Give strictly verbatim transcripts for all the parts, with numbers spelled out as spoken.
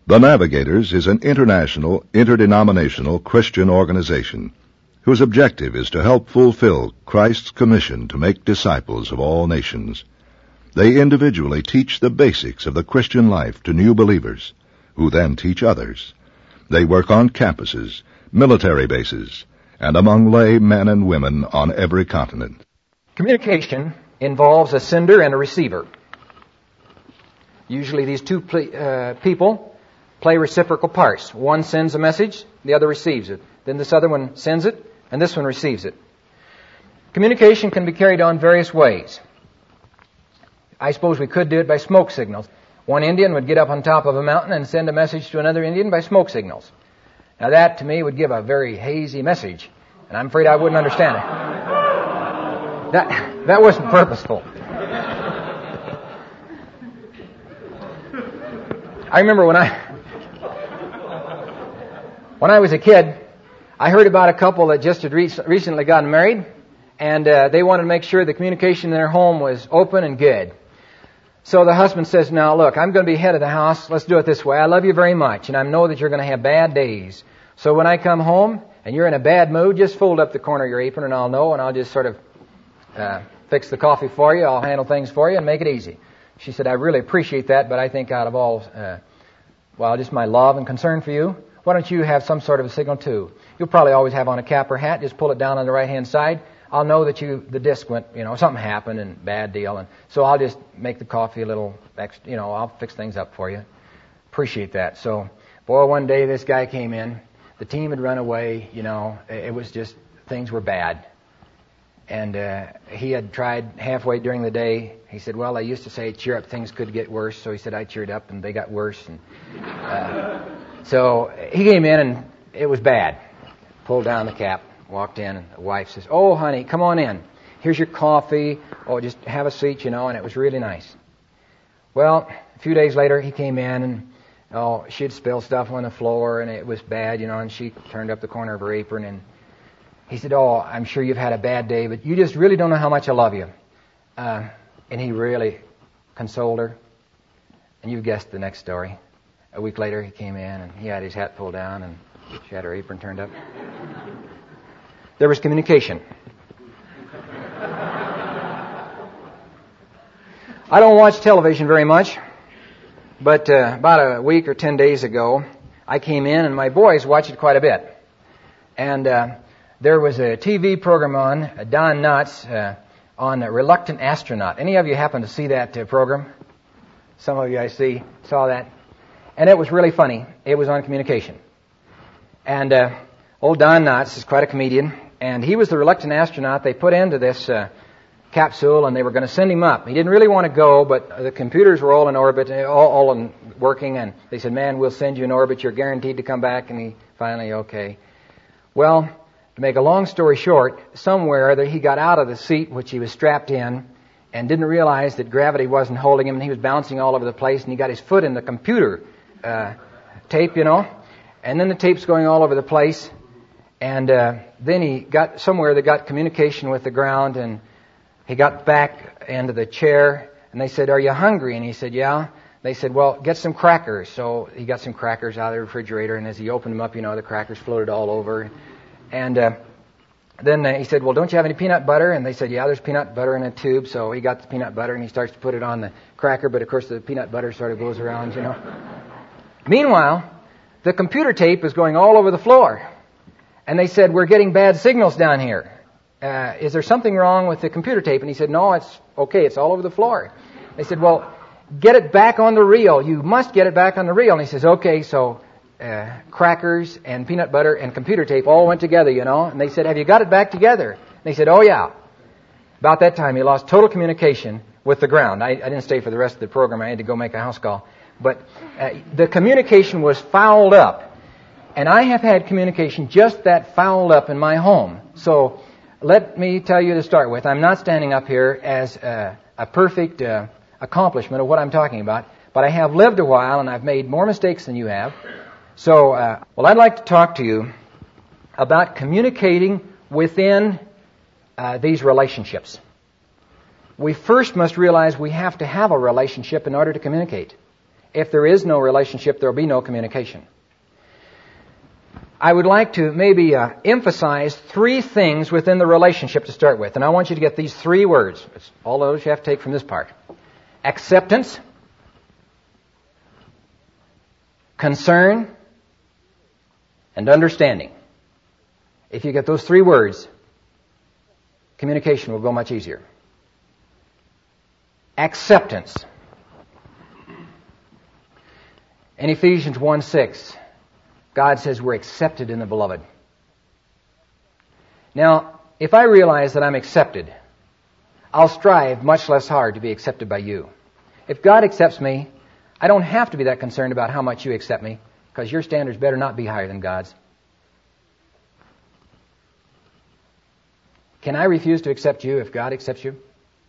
The Navigators is an international, interdenominational Christian organization whose objective is to help fulfill Christ's commission to make disciples of all nations. They individually teach the basics of the Christian life to new believers, who then teach others. They work on campuses, military bases, and among lay men and women on every continent. Communication involves a sender and a receiver. Usually these two ple- uh, people play reciprocal parts. One sends a message, the other receives it. Then this other one sends it, and this one receives it. Communication can be carried on various ways. I suppose we could do it by smoke signals. One Indian would get up on top of a mountain and send a message to another Indian by smoke signals. Now that, to me, would give a very hazy message, and I'm afraid I wouldn't understand it. That, that wasn't purposeful. I remember when I... When I was a kid, I heard about a couple that just had re- recently gotten married, and uh, they wanted to make sure the communication in their home was open and good. So the husband says, now look, I'm going to be head of the house. Let's do it this way. I love you very much, and I know that you're going to have bad days. So when I come home and you're in a bad mood, just fold up the corner of your apron and I'll know, and I'll just sort of uh, fix the coffee for you. I'll handle things for you and make it easy. She said, I really appreciate that, but I think out of all, uh, well, just my love and concern for you, why don't you have some sort of a signal too? You'll probably always have on a cap or hat. Just pull it down on the right-hand side. I'll know that you, the disc went, you know, something happened and bad deal. And so I'll just make the coffee a little extra, you know, I'll fix things up for you. Appreciate that. So, boy, one day this guy came in. The team had run away, you know. It was just, things were bad. And uh, he had tried halfway during the day. He said, well, I used to say, cheer up, things could get worse. So he said, I cheered up and they got worse. And uh, so he came in and it was bad. Pulled down the cap, walked in, and the wife says, oh, honey, come on in. Here's your coffee. Oh, just have a seat, you know, and it was really nice. Well, a few days later, he came in and, oh, she'd spilled stuff on the floor and it was bad, you know, and she turned up the corner of her apron and he said, oh, I'm sure you've had a bad day, but you just really don't know how much I love you. Uh, and he really consoled her. And you've guessed the next story. A week later, he came in and he had his hat pulled down and she had her apron turned up. There was communication. I don't watch television very much, but uh, about a week or ten days ago, I came in and my boys watch it quite a bit. And uh, there was a T V program on, uh, Don Knotts, uh, on a Reluctant Astronaut. Any of you happen to see that uh, program? Some of you, I see, saw that. And it was really funny. It was on communication. And uh, old Don Knotts is quite a comedian, and he was the reluctant astronaut they put into this uh, capsule, and they were going to send him up. He didn't really want to go, but the computers were all in orbit, all, all in working, and they said, man, we'll send you in orbit. You're guaranteed to come back. And he finally, okay. Well, to make a long story short, somewhere that he got out of the seat which he was strapped in and didn't realize that gravity wasn't holding him, and he was bouncing all over the place, and he got his foot in the computer uh, tape, you know, and then the tape's going all over the place, and uh, then he got somewhere that got communication with the ground, and he got back into the chair, and they said, are you hungry? And he said, yeah. They said, well, get some crackers. So he got some crackers out of the refrigerator, and as he opened them up, you know, the crackers floated all over. And uh, then uh, he said, well, don't you have any peanut butter? And they said, yeah, there's peanut butter in a tube. So he got the peanut butter, and he starts to put it on the cracker, but of course the peanut butter sort of goes around, you know. Meanwhile, the computer tape is going all over the floor. And they said, we're getting bad signals down here. Uh, is there something wrong with the computer tape? And he said, no, it's okay. It's all over the floor. They said, well, get it back on the reel. You must get it back on the reel. And he says, okay. So uh, crackers and peanut butter and computer tape all went together, you know. And they said, have you got it back together? And they said, oh, yeah. About that time, he lost total communication with the ground. I, I didn't stay for the rest of the program. I had to go make a house call. But uh, the communication was fouled up. And I have had communication just that fouled up in my home. So let me tell you to start with, I'm not standing up here as a, a perfect uh, accomplishment of what I'm talking about, but I have lived a while and I've made more mistakes than you have. So, uh, well, I'd like to talk to you about communicating within uh, these relationships. We first must realize we have to have a relationship in order to communicate. If there is no relationship, there will be no communication. I would like to maybe uh, emphasize three things within the relationship to start with. And I want you to get these three words. It's all those you have to take from this part. Acceptance, concern, and understanding. If you get those three words, communication will go much easier. Acceptance. In Ephesians one six, God says we're accepted in the Beloved. Now, if I realize that I'm accepted, I'll strive much less hard to be accepted by you. If God accepts me, I don't have to be that concerned about how much you accept me, because your standards better not be higher than God's. Can I refuse to accept you if God accepts you?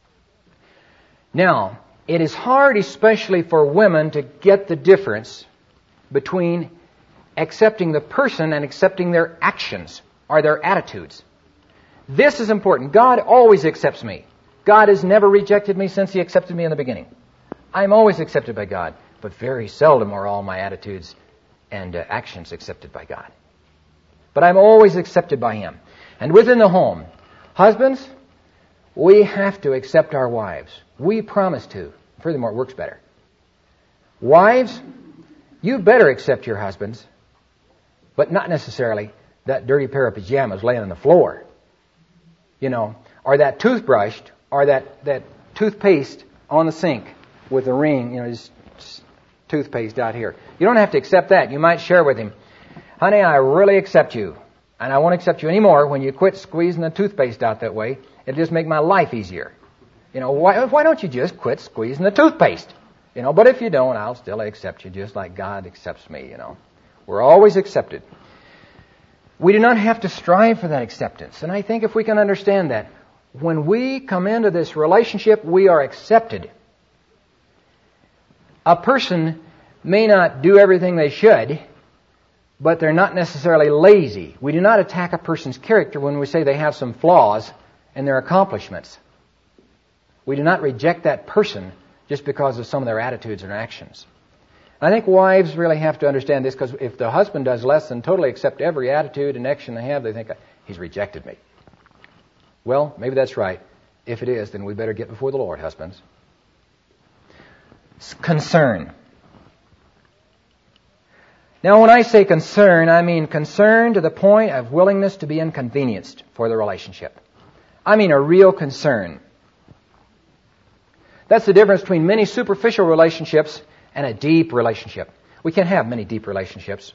Now, it is hard, especially for women, to get the difference between accepting the person and accepting their actions or their attitudes. This is important. God always accepts me. God has never rejected me since He accepted me in the beginning. I'm always accepted by God, but very seldom are all my attitudes and uh, actions accepted by God. But I'm always accepted by Him. And within the home, husbands, we have to accept our wives. We promise to. Furthermore, it works better. Wives, you better accept your husbands, but not necessarily that dirty pair of pajamas laying on the floor, you know, or that toothbrush, or that, that toothpaste on the sink with a ring, you know, just, just toothpaste out here. You don't have to accept that. You might share with him, honey, I really accept you, and I won't accept you anymore when you quit squeezing the toothpaste out that way. It'll just make my life easier. You know, why, why don't you just quit squeezing the toothpaste? You know, but if you don't, I'll still accept you just like God accepts me, you know. We're always accepted. We do not have to strive for that acceptance. And I think if we can understand that, when we come into this relationship, we are accepted. A person may not do everything they should, but they're not necessarily lazy. We do not attack a person's character when we say they have some flaws in their accomplishments. We do not reject that person just because of some of their attitudes and actions. I think wives really have to understand this, because if the husband does less than totally accept every attitude and action they have, they think, he's rejected me. Well, maybe that's right. If it is, then we better get before the Lord, husbands. Concern. Now, when I say concern, I mean concern to the point of willingness to be inconvenienced for the relationship. I mean a real concern. That's the difference between many superficial relationships and a deep relationship. We can't have many deep relationships.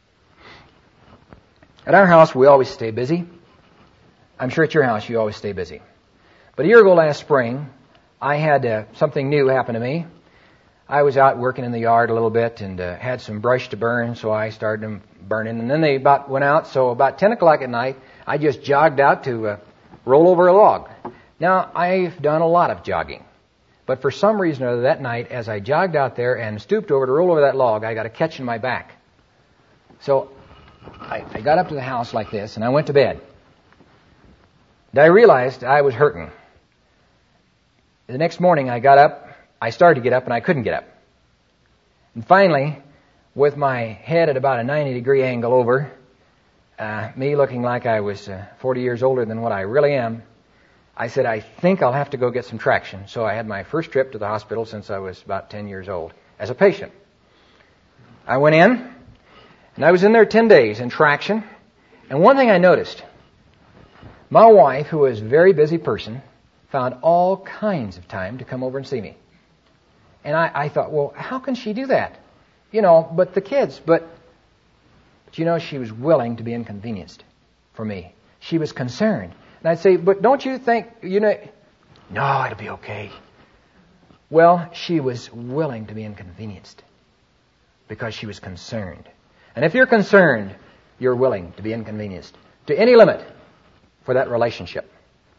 At our house, we always stay busy. I'm sure at your house, you always stay busy. But a year ago last spring, I had uh, something new happen to me. I was out working in the yard a little bit and uh, had some brush to burn, so I started them burning. And then they about went out, so about ten o'clock at night, I just jogged out to uh, roll over a log. Now, I've done a lot of jogging. But for some reason or other that night, as I jogged out there and stooped over to roll over that log, I got a catch in my back. So I, I got up to the house like this, and I went to bed. And I realized I was hurting. The next morning I got up, I started to get up, and I couldn't get up. And finally, with my head at about a ninety degree angle over, uh, me looking like I was uh, forty years older than what I really am, I said, I think I'll have to go get some traction. So I had my first trip to the hospital since I was about ten years old as a patient. I went in, and I was in there ten days in traction. And one thing I noticed, my wife, who was a very busy person, found all kinds of time to come over and see me. And I, I thought, well, how can she do that? You know, but the kids, but, but you know, she was willing to be inconvenienced for me. She was concerned. And I'd say, but don't you think, you know, no, it'll be okay. Well, she was willing to be inconvenienced because she was concerned. And if you're concerned, you're willing to be inconvenienced to any limit for that relationship.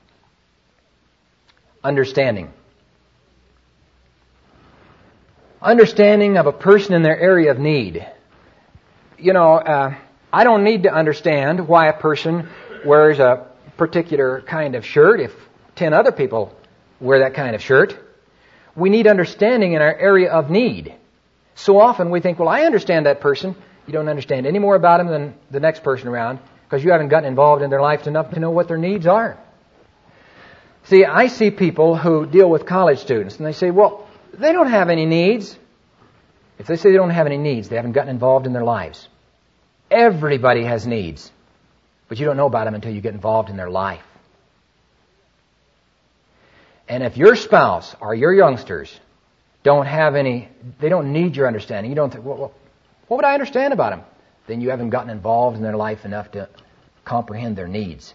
Understanding. Understanding of a person in their area of need. You know, uh, I don't need to understand why a person wears a particular kind of shirt if ten other people wear that kind of shirt. We need understanding in our area of need. So often we think, well, I understand that person. You don't understand any more about them than the next person around because you haven't gotten involved in their life enough to know what their needs are. See, I see people who deal with college students and they say, well, they don't have any needs. If they say they don't have any needs, they haven't gotten involved in their lives. Everybody has needs, but you don't know about them until you get involved in their life. And if your spouse or your youngsters don't have any, they don't need your understanding, you don't think, well, what would I understand about them? Then you haven't gotten involved in their life enough to comprehend their needs.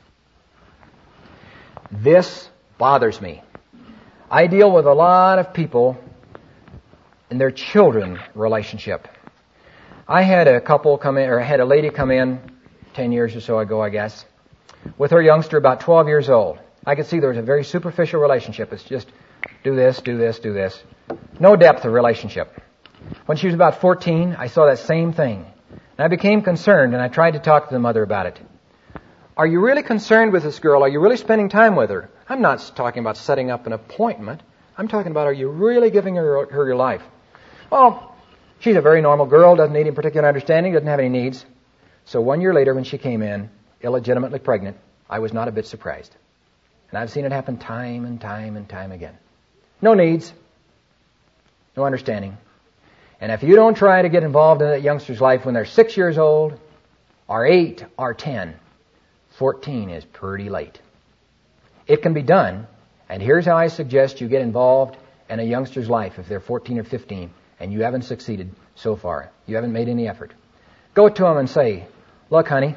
This bothers me. I deal with a lot of people in their children relationship. I had a couple come in, or I had a lady come in ten years or so ago, I guess, with her youngster about twelve years old. I could see there was a very superficial relationship. It's just do this, do this, do this. No depth of relationship. When she was about fourteen, I saw that same thing. And I became concerned, and I tried to talk to the mother about it. Are you really concerned with this girl? Are you really spending time with her? I'm not talking about setting up an appointment. I'm talking about, are you really giving her, her your life? Well, she's a very normal girl, doesn't need any particular understanding, doesn't have any needs. So one year later when she came in, illegitimately pregnant, I was not a bit surprised. And I've seen it happen time and time and time again. No needs. No understanding. And if you don't try to get involved in that youngster's life when they're six years old, or eight, or ten, fourteen is pretty late. It can be done, and here's how I suggest you get involved in a youngster's life if they're fourteen or fifteen, and you haven't succeeded so far. You haven't made any effort. Go to them and say, look, honey,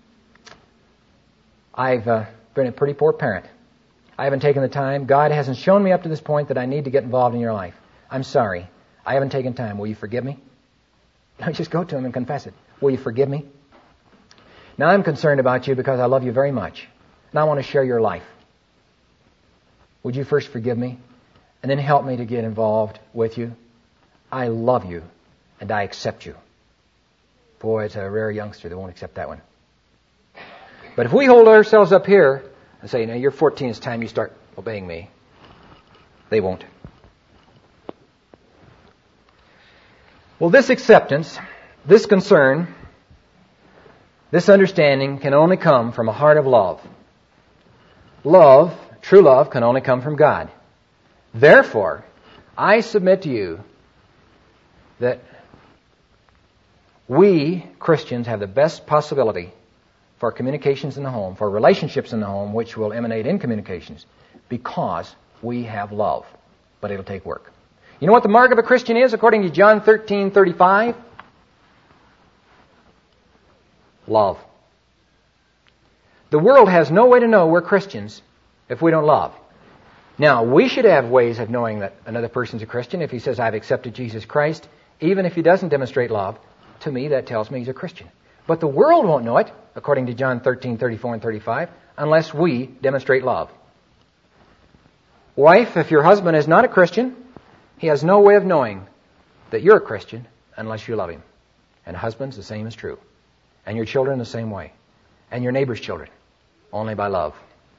I've uh, been a pretty poor parent. I haven't taken the time. God hasn't shown me up to this point that I need to get involved in your life. I'm sorry. I haven't taken time. Will you forgive me? No, just go to him and confess it. Will you forgive me? Now, I'm concerned about you because I love you very much, and I want to share your life. Would you first forgive me, and then help me to get involved with you? I love you, and I accept you. Boy, it's a rare youngster that won't accept that one. But if we hold ourselves up here and say, now, you're fourteen, it's time you start obeying me, they won't. Well, this acceptance, this concern, this understanding can only come from a heart of love. Love, true love, can only come from God. Therefore, I submit to you that we, Christians, have the best possibility for communications in the home, for relationships in the home, which will emanate in communications, because we have love. But it'll take work. You know what the mark of a Christian is, according to John thirteen thirty-five? Love. The world has no way to know we're Christians if we don't love. Now, we should have ways of knowing that another person's a Christian. If he says, I've accepted Jesus Christ, even if he doesn't demonstrate love, to me that tells me he's a Christian. But the world won't know it, according to John thirteen thirty-four and thirty-five, unless we demonstrate love. Wife, if your husband is not a Christian, he has no way of knowing that you're a Christian unless you love him. And husbands, the same is true. And your children the same way. And your neighbor's children, only by love.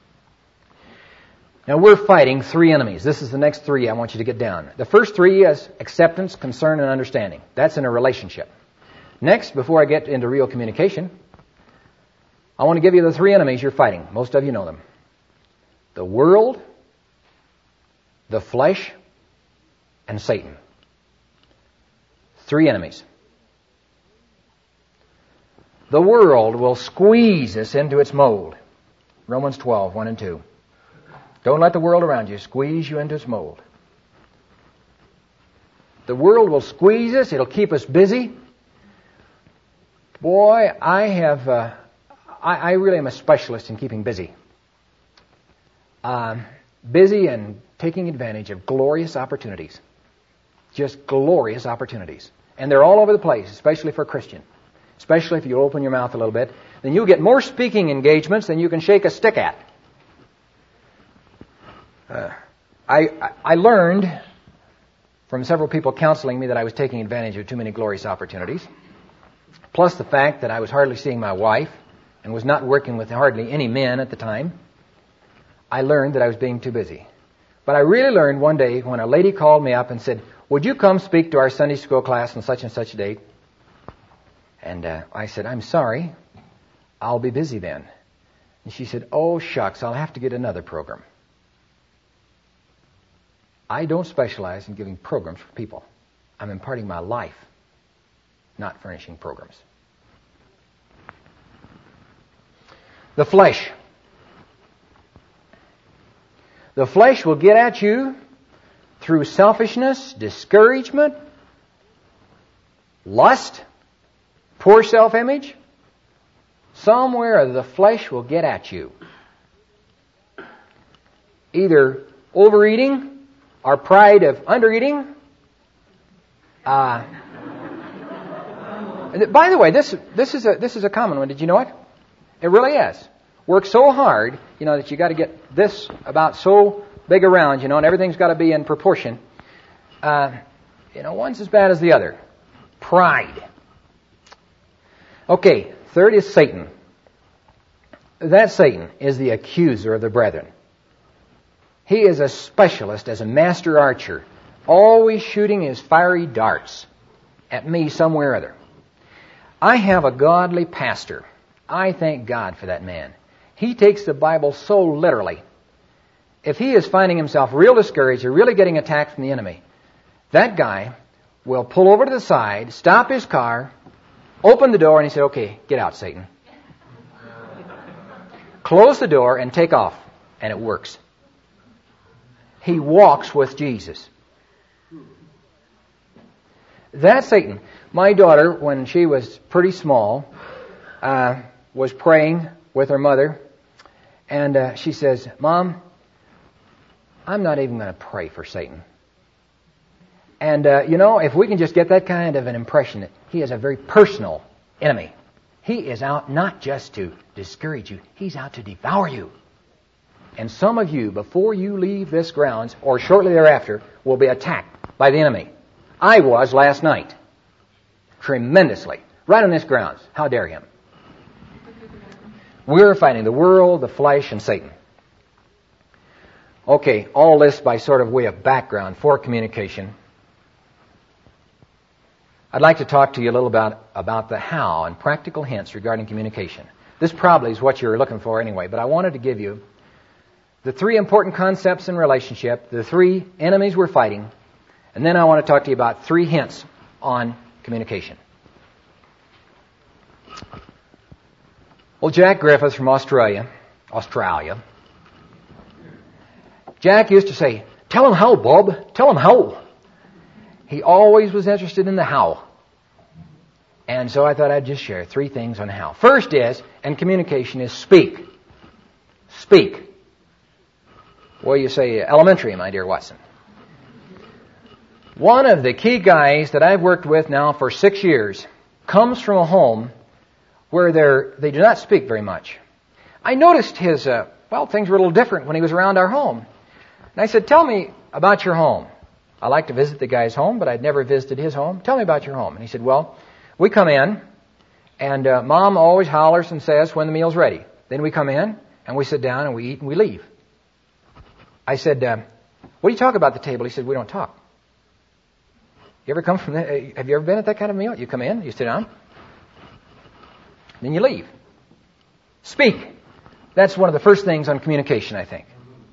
Now we're fighting three enemies. This is the next three I want you to get down. The first three is acceptance, concern, and understanding. That's in a relationship. Next, before I get into real communication, I want to give you the three enemies you're fighting. Most of you know them. The world, the flesh, and Satan. Three enemies. The world will squeeze us into its mold. Romans twelve, one and two. Don't let the world around you squeeze you into its mold. The world will squeeze us. It'll keep us busy. Boy, I have, uh, I, I really am a specialist in keeping busy. Um, busy and taking advantage of glorious opportunities. Just glorious opportunities. And they're all over the place, especially for a Christian. Especially if you open your mouth a little bit. Then you'll get more speaking engagements than you can shake a stick at. Uh, I, I learned from several people counseling me that I was taking advantage of too many glorious opportunities. Plus the fact that I was hardly seeing my wife and was not working with hardly any men at the time. I learned that I was being too busy. But I really learned one day when a lady called me up and said, would you come speak to our Sunday school class on such and such a date? And uh, I said, I'm sorry, I'll be busy then. And she said, oh, shucks, I'll have to get another program. I don't specialize in giving programs for people. I'm imparting my life, not furnishing programs. The flesh. The flesh will get at you through selfishness, discouragement, lust, poor self-image. Somewhere the flesh will get at you. Either overeating or pride of undereating. Uh, by the way, this this is a this is a common one. Did you know it? It really is. Work so hard, you know, that you got to get this about so big around, you know, and everything's got to be in proportion. Uh, you know, one's as bad as the other. Pride. Okay, third is Satan. That Satan is the accuser of the brethren. He is a specialist as a master archer, always shooting his fiery darts at me somewhere or other. I have a godly pastor. I thank God for that man. He takes the Bible so literally. If he is finding himself real discouraged or really getting attacked from the enemy, that guy will pull over to the side, stop his car, open the door, and he said, okay, get out, Satan. Close the door and take off. And it works. He walks with Jesus. That's Satan. My daughter, when she was pretty small, uh, was praying with her mother, and uh, she says, Mom, I'm not even going to pray for Satan. And, uh, you know, if we can just get that kind of an impression that he is a very personal enemy. He is out not just to discourage you, he's out to devour you. And some of you, before you leave this grounds, or shortly thereafter, will be attacked by the enemy. I was last night. Tremendously. Right on this grounds. How dare him? We're fighting the world, the flesh, and Satan. Okay, all this by sort of way of background for communication. I'd like to talk to you a little about, about the how and practical hints regarding communication. This probably is what you're looking for anyway, but I wanted to give you the three important concepts in relationship, the three enemies we're fighting, and then I want to talk to you about three hints on communication. Well, Jack Griffith from Australia, Australia, Jack used to say, tell him how, Bob, tell him how. He always was interested in the how. And so I thought I'd just share three things on how. First is, and communication is speak. Speak. Well, you say elementary, my dear Watson. One of the key guys that I've worked with now for six years comes from a home where they're, they do not speak very much. I noticed his, uh, well, things were a little different when he was around our home. And I said, tell me about your home. I like to visit the guy's home, but I'd never visited his home. Tell me about your home. And he said, well, we come in, and uh, Mom always hollers and says when the meal's ready. Then we come in, and we sit down, and we eat, and we leave. I said, uh, what do you talk about at the table? He said, we don't talk. You ever come from that? Uh, have you ever been at that kind of meal? You come in, you sit down, then you leave. Speak. That's one of the first things on communication, I think.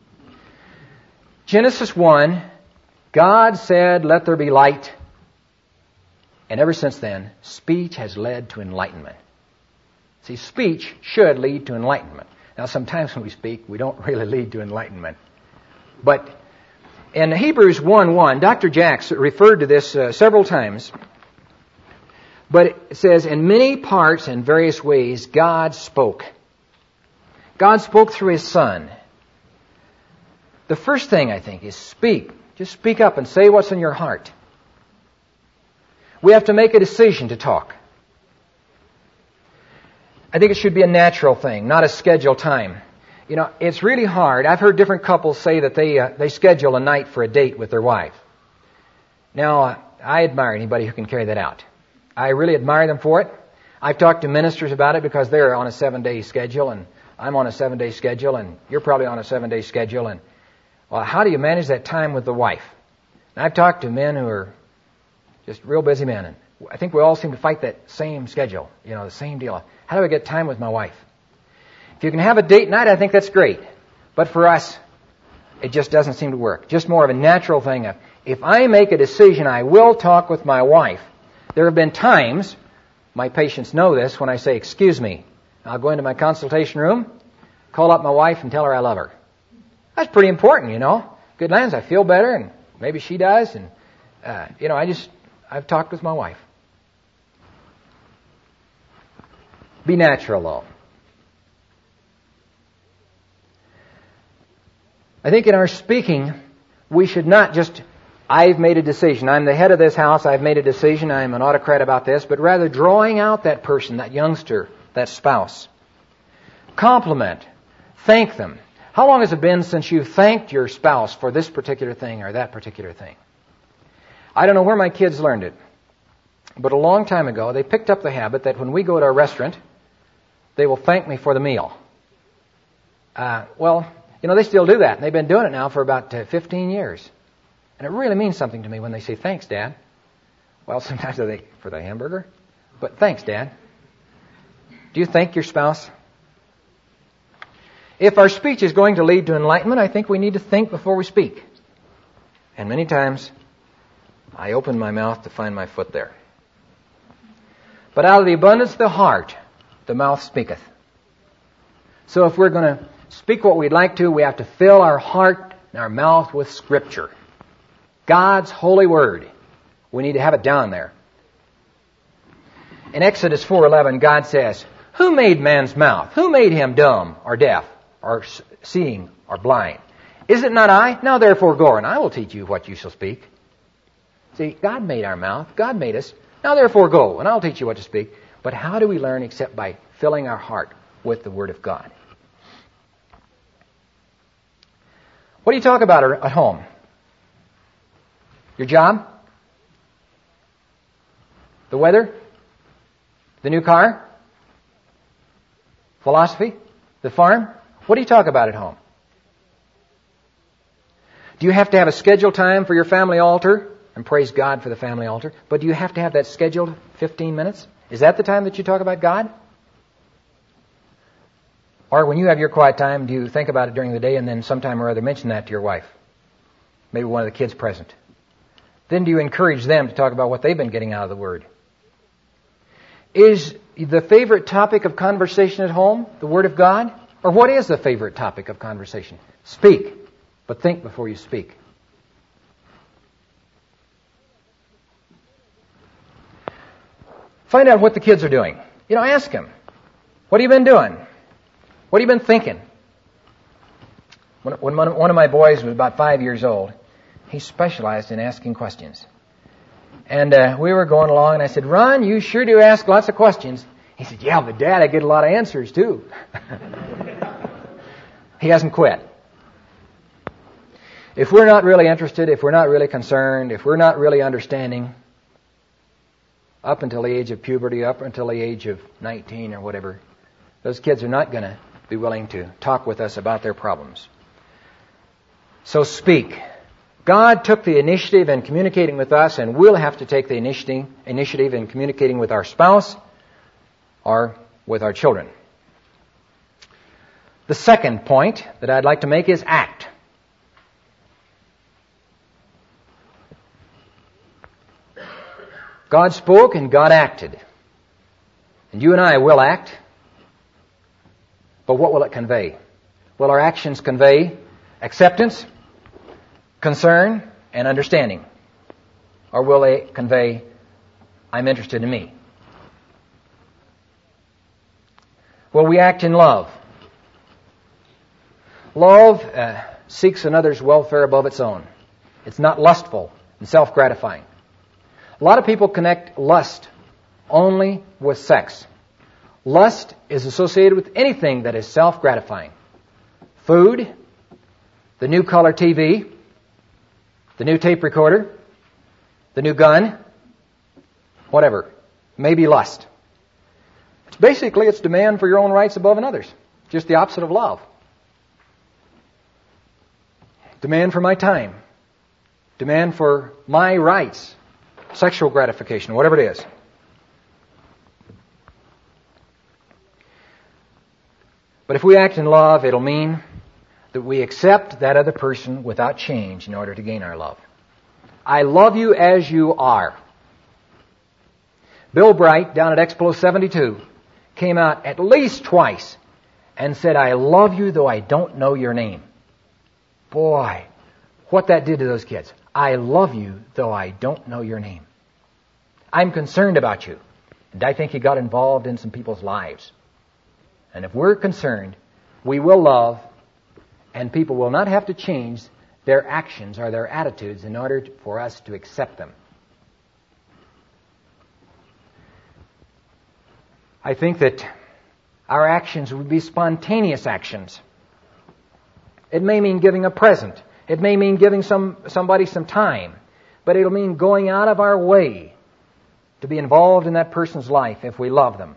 Genesis one, God said, let there be light. And ever since then, speech has led to enlightenment. See, speech should lead to enlightenment. Now, sometimes when we speak, we don't really lead to enlightenment. But in Hebrews one one, Doctor Jacks referred to this uh, several times. But it says, in many parts and various ways, God spoke. God spoke through His Son. The first thing, I think, is speak. Just speak up and say what's in your heart. We have to make a decision to talk. I think it should be a natural thing, not a scheduled time. You know, it's really hard. I've heard different couples say that they uh, they schedule a night for a date with their wife. Now, uh, I admire anybody who can carry that out. I really admire them for it. I've talked to ministers about it because they're on a seven-day schedule, and I'm on a seven-day schedule, and you're probably on a seven-day schedule. And well, how do you manage that time with the wife? And I've talked to men who are just real busy men, and I think we all seem to fight that same schedule, you know, the same deal. How do I get time with my wife? If you can have a date night, I think that's great. But for us, it just doesn't seem to work. Just more of a natural thing of, if I make a decision, I will talk with my wife. There have been times, my patients know this, when I say, excuse me, I'll go into my consultation room, call up my wife and tell her I love her. That's pretty important, you know. Good lands, I feel better, and maybe she does, and, uh, you know, I just, I've talked with my wife. Be natural, though. I think in our speaking, we should not just, I've made a decision, I'm the head of this house, I've made a decision, I'm an autocrat about this, but rather drawing out that person, that youngster, that spouse. Compliment. Thank them. How long has it been since you've thanked your spouse for this particular thing or that particular thing? I don't know where my kids learned it, but a long time ago they picked up the habit that when we go to a restaurant, they will thank me for the meal. Uh, well, you know, they still do that. And they've been doing it now for about uh, fifteen years. And it really means something to me when they say, thanks, Dad. Well, sometimes they for the hamburger, but thanks, Dad. Do you thank your spouse? If our speech is going to lead to enlightenment, I think we need to think before we speak. And many times, I open my mouth to find my foot there. But out of the abundance of the heart, the mouth speaketh. So if we're going to speak what we'd like to, we have to fill our heart and our mouth with Scripture. God's holy word. We need to have it down there. In Exodus four eleven, God says, who made man's mouth? Who made him dumb or deaf or seeing or blind? Is it not I? Now therefore go, and I will teach you what you shall speak. See, God made our mouth. God made us. Now therefore go, and I'll teach you what to speak. But how do we learn except by filling our heart with the Word of God? What do you talk about at home? Your job? The weather? The new car? Philosophy? The farm? What do you talk about at home? Do you have to have a scheduled time for your family altar? And praise God for the family altar. But do you have to have that scheduled fifteen minutes? Is that the time that you talk about God? Or when you have your quiet time, do you think about it during the day and then sometime or other mention that to your wife? Maybe one of the kids present. Then do you encourage them to talk about what they've been getting out of the Word? Is the favorite topic of conversation at home the Word of God? Or what is the favorite topic of conversation? Speak, but think before you speak. Find out what the kids are doing. You know, ask them, what have you been doing? What have you been thinking? When, when one of my boys was about five years old, he specialized in asking questions. And uh, we were going along, and I said, Ron, you sure do ask lots of questions. He said, yeah, but Dad, I get a lot of answers, too. He hasn't quit. If we're not really interested, if we're not really concerned, if we're not really understanding, up until the age of puberty, up until the age of nineteen or whatever, those kids are not going to be willing to talk with us about their problems. So speak. God took the initiative in communicating with us, and we'll have to take the initiative initiative in communicating with our spouse or with our children. The second point that I'd like to make is act. God spoke and God acted. And you and I will act. But what will it convey? Will our actions convey acceptance, concern, and understanding? Or will they convey, I'm interested in me? Will we act in love? Love uh, seeks another's welfare above its own. It's not lustful and self-gratifying. A lot of people connect lust only with sex. Lust is associated with anything that is self-gratifying. Food, the new color T V, the new tape recorder, the new gun, whatever. Maybe lust. It's basically, it's demand for your own rights above another's. Just the opposite of love. Demand for my time. demand for my rights, sexual gratification, whatever it is. But if we act in love, it'll mean that we accept that other person without change in order to gain our love. I love you as you are. Bill Bright, down at Expo seventy-two, came out at least twice and said, I love you though I don't know your name. Boy, what that did to those kids. I love you though I don't know your name. I'm concerned about you. And I think he got involved in some people's lives. And if we're concerned, we will love, and people will not have to change their actions or their attitudes in order for us to accept them. I think that our actions would be spontaneous actions. It may mean giving a present. It may mean giving some somebody some time. But it'll mean going out of our way to be involved in that person's life if we love them.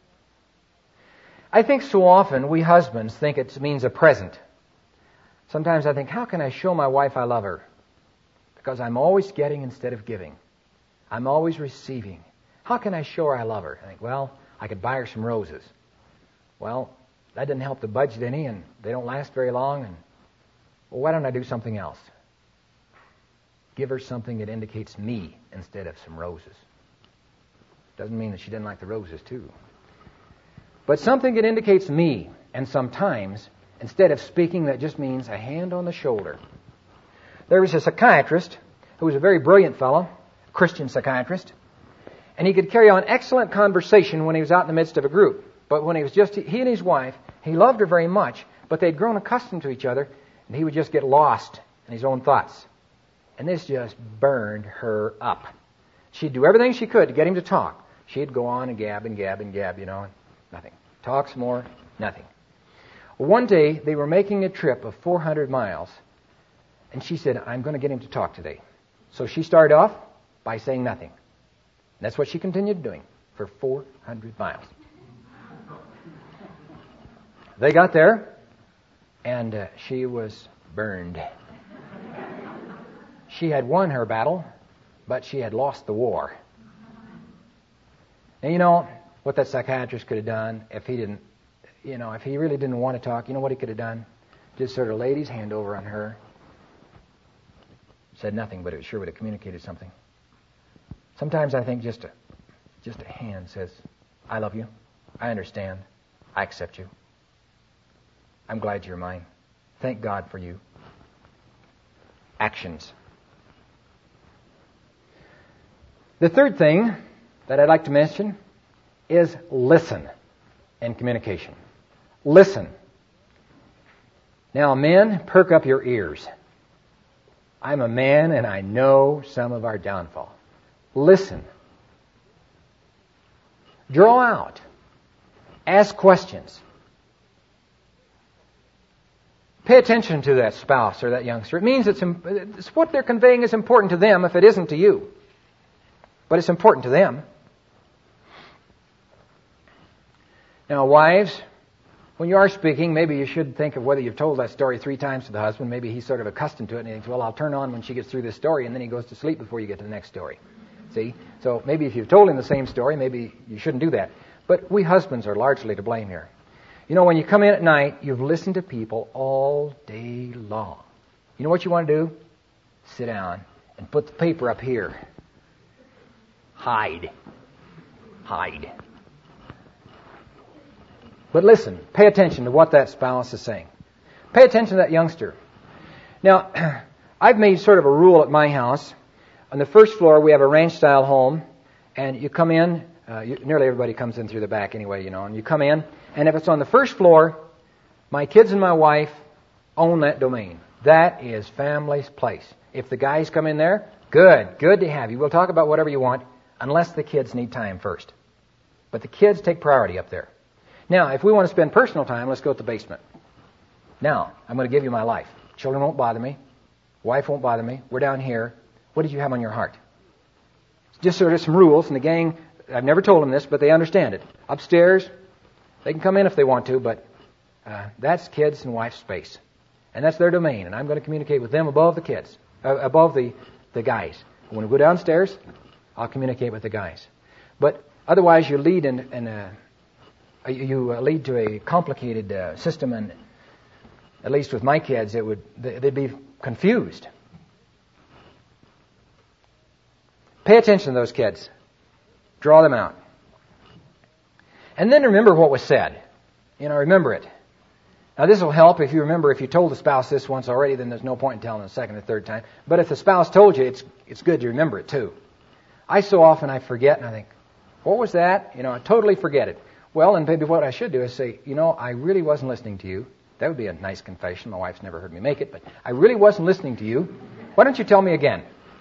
I think so often we husbands think it means a present. Sometimes I think, how can I show my wife I love her? Because I'm always getting instead of giving. I'm always receiving. How can I show her I love her? I think, well, I could buy her some roses. Well, that didn't help the budget any, and they don't last very long. And well, why don't I do something else? Give her something that indicates me instead of some roses. Doesn't mean that she didn't like the roses too. But something that indicates me, and sometimes, instead of speaking, that just means a hand on the shoulder. There was a psychiatrist who was a very brilliant fellow, a Christian psychiatrist, and he could carry on excellent conversation when he was out in the midst of a group. But when he was just, he and his wife, he loved her very much, but they'd grown accustomed to each other, and he would just get lost in his own thoughts. And this just burned her up. She'd do everything she could to get him to talk. She'd go on and gab and gab and gab, you know, and nothing. Talks more, nothing. Well, one day, they were making a trip of four hundred miles, and she said, I'm going to get him to talk today. So she started off by saying nothing. And that's what she continued doing for four hundred miles. They got there, and uh, she was burned. She had won her battle, but she had lost the war. And you know what that psychiatrist could have done if he didn't, you know, if he really didn't want to talk, you know what he could have done? Just sort of laid his hand over on her. Said nothing, but it sure would have communicated something. Sometimes I think just a, just a hand says, I love you. I understand. I accept you. I'm glad you're mine. Thank God for you. Actions. The third thing that I'd like to mention is listen in communication. Listen. Now, men, perk up your ears. I'm a man and I know some of our downfall. Listen. Draw out. Ask questions. Pay attention to that spouse or that youngster. It means it's, it's what they're conveying is important to them if it isn't to you. But it's important to them. Now, wives, when you are speaking, maybe you should think of whether you've told that story three times to the husband. Maybe he's sort of accustomed to it and he thinks, well, I'll turn on when she gets through this story, and then he goes to sleep before you get to the next story. See? So maybe if you've told him the same story, maybe you shouldn't do that. But we husbands are largely to blame here. You know, when you come in at night, you've listened to people all day long. You know what you want to do? Sit down and put the paper up here. Hide. Hide. But listen, pay attention to what that spouse is saying. Pay attention to that youngster. Now, I've made sort of a rule at my house. On the first floor, we have a ranch-style home, and you come in, uh, you, nearly everybody comes in through the back anyway, you know, and you come in, and if it's on the first floor, my kids and my wife own that domain. That is family's place. If the guys come in there, good, good to have you. We'll talk about whatever you want, unless the kids need time first. But the kids take priority up there. Now, if we want to spend personal time, let's go to the basement. Now, I'm going to give you my life. Children won't bother me. Wife won't bother me. We're down here. What did you have on your heart? Just sort of some rules, and the gang, I've never told them this, but they understand it. Upstairs, they can come in if they want to, but uh, that's kids and wife's space. And that's their domain, and I'm going to communicate with them above the kids, uh, above the the guys. When we go downstairs, I'll communicate with the guys. But otherwise, you lead in, in a, you lead to a complicated uh, system, and at least with my kids, it would they'd be confused. Pay attention to those kids. Draw them out. And then remember what was said. You know, remember it. Now, this will help if you remember. If you told the spouse this once already, then there's no point in telling it a second or third time. But if the spouse told you, it's it's good to remember it too. I so often I forget, and I think, what was that? You know, I totally forget it. Well, and maybe what I should do is say, you know, I really wasn't listening to you. That would be a nice confession. My wife's never heard me make it, but I really wasn't listening to you. Why don't you tell me again?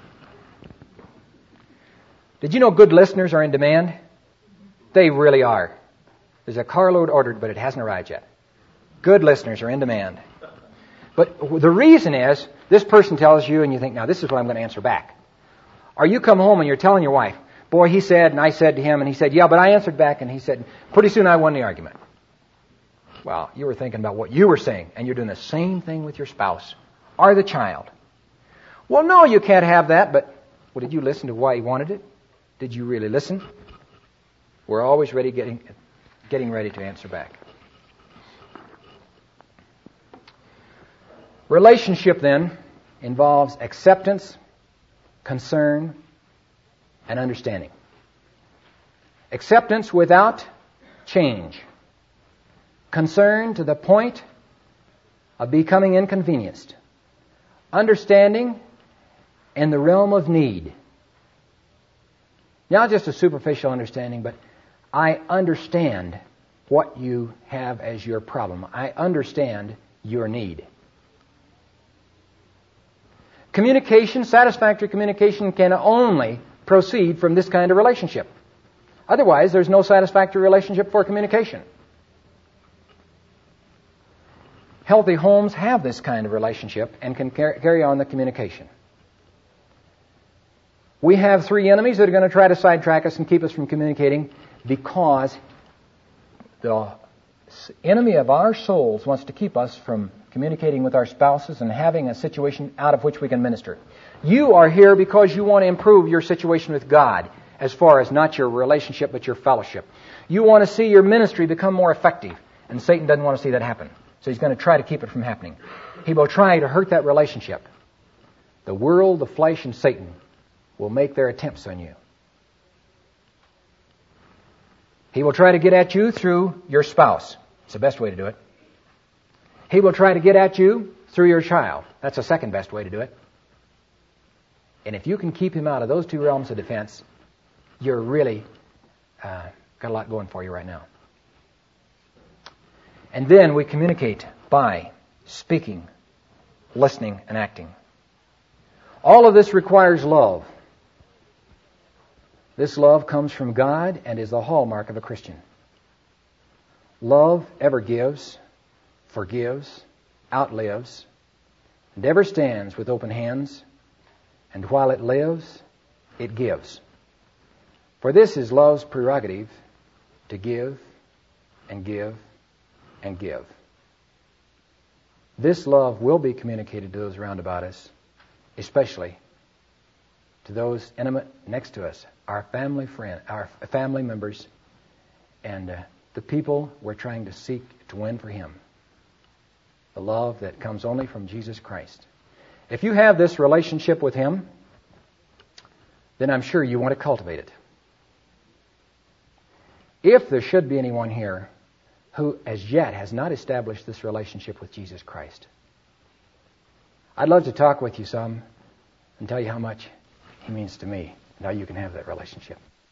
Did you know good listeners are in demand? They really are. There's a carload ordered, but it hasn't arrived yet. Good listeners are in demand. But the reason is, this person tells you, and you think, now this is what I'm going to answer back. Or you come home and you're telling your wife, boy, he said, and I said to him, and he said, yeah, but I answered back, and he said, pretty soon I won the argument. Well, you were thinking about what you were saying, and you're doing the same thing with your spouse or the child. Well, no, you can't have that, but well, did you listen to why he wanted it? Did you really listen? We're always ready, getting, getting ready to answer back. Relationship, then, involves acceptance, concern, and understanding. Acceptance without change. Concern to the point of becoming inconvenienced. Understanding in the realm of need. Not just a superficial understanding, but I understand what you have as your problem. I understand your need. Communication, satisfactory communication, can only proceed from this kind of relationship. Otherwise, there's no satisfactory relationship for communication. Healthy homes have this kind of relationship and can carry on the communication. We have three enemies that are going to try to sidetrack us and keep us from communicating because the enemy of our souls wants to keep us from communicating with our spouses and having a situation out of which we can minister. You are here because you want to improve your situation with God as far as not your relationship but your fellowship. You want to see your ministry become more effective, and Satan doesn't want to see that happen. So he's going to try to keep it from happening. He will try to hurt that relationship. The world, the flesh, and Satan will make their attempts on you. He will try to get at you through your spouse. It's the best way to do it. He will try to get at you through your child. That's the second best way to do it. And if you can keep him out of those two realms of defense, you're really uh, got a lot going for you right now. And then we communicate by speaking, listening, and acting. All of this requires love. This love comes from God and is the hallmark of a Christian. Love ever gives, forgives, outlives, and ever stands with open hands, and while it lives, it gives. For this is love's prerogative, to give and give and give. This love will be communicated to those around about us, especially to those intimate next to us, our family friend, our family members, and uh, the people we're trying to seek to win for Him. The love that comes only from Jesus Christ. If you have this relationship with Him, then I'm sure you want to cultivate it. If there should be anyone here who as yet has not established this relationship with Jesus Christ, I'd love to talk with you some and tell you how much He means to me. Now you can have that relationship.